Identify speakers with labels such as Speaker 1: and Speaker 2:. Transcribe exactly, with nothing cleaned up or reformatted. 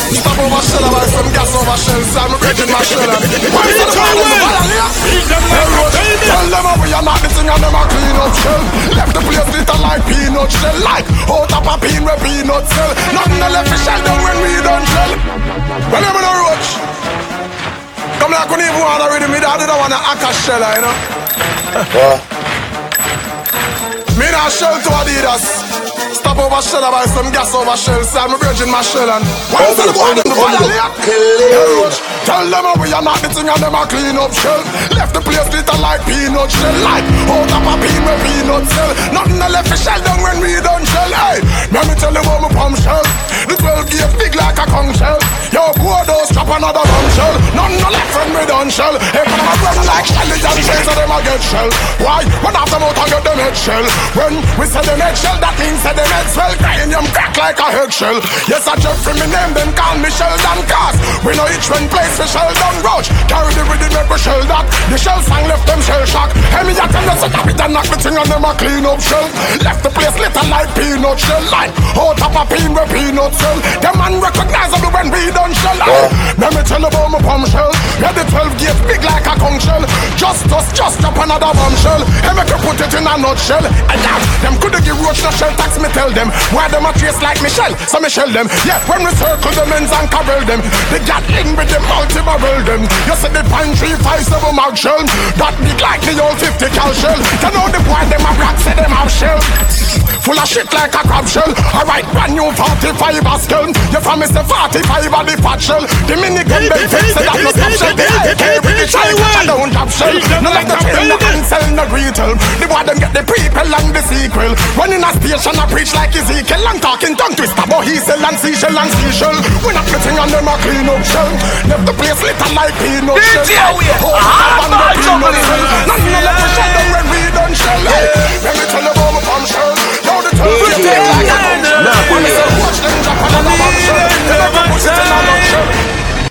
Speaker 1: Stop over shell, buy some gas over shell. So I'm breaking my shell. Why is it the ball in the ball here? Tell them how we are not the thing and them a clean up shell. Left the place little like peanut shell. Like out of a pin where peanut shell. Nothing to left the shell down when we done shell. Well, I'm in a roach. Come like when even want to read me, daddy don't want to act a shell, you know.
Speaker 2: Yeah.
Speaker 1: Me not shell to Adidas. Stop over shell, buy some gas over shell. So I'm virgin my shell and why is it the ball in the ball here? Tell them how we are not the thing and them a clean up shell. Left the place little like peanut shell. Like out of a pin where peanut shell. Nothing to left the shell down when we done shell. Hey, let me tell you about my pump shell. The twelve gauge big like a conch shell. Yo, boy, those drop another bomb shell. Nothing to left when we done shell. Hey, when I'm a brother like Shelly and face of them a get shell. Why? When after them out I get them head shell. When we say them head shell, that means say them head swell. Crying them crack like a head shell. Yes, I Jeffrey me name, them call me Sheldon Cast. We know each one place for Sheldon Roach. Carry the rhythm make we shell that. The shell sang left them shell shock. Hey, me a tell you so that it and knock the thing and them a clean up shell. Left the place little like peanut shell. Like out of a pin where peanut shell. Them unrecognizable when we done shell. Yeah. Let me tell you about my pump shell. Yeah, the twelve gauge big like a conch shell. Just us, just up another bomb shell. Hey, make you put it in a nutshell. And now, them coulda give roach no shell tax, me tell them. Why them a trace like Michelle, so me shell them. Yeah, when we circle them ends and carvel them. They got in with the multi-barrel them. You see the pine tree five seven mag shell. That big like the old fifty cal shell. You know the boy them a rock, say them have shell. Full of shit like a crab shell. Alright, brand new forty-five Askel. You from me say forty-five of the fat shell. The minigun belt fix say that no top shell. The A K with the try I don't top shell. No like the trail, no cancel, no retail. The boy them get the people and the sequel. Running a station I preach like Ezekiel. And talking tongue twister but he sell and seashell and seashell. We not putting on them a clean up shell. Left the place little like peanut shell. Oh, I'm on the peanut shell. Nothing left the shell.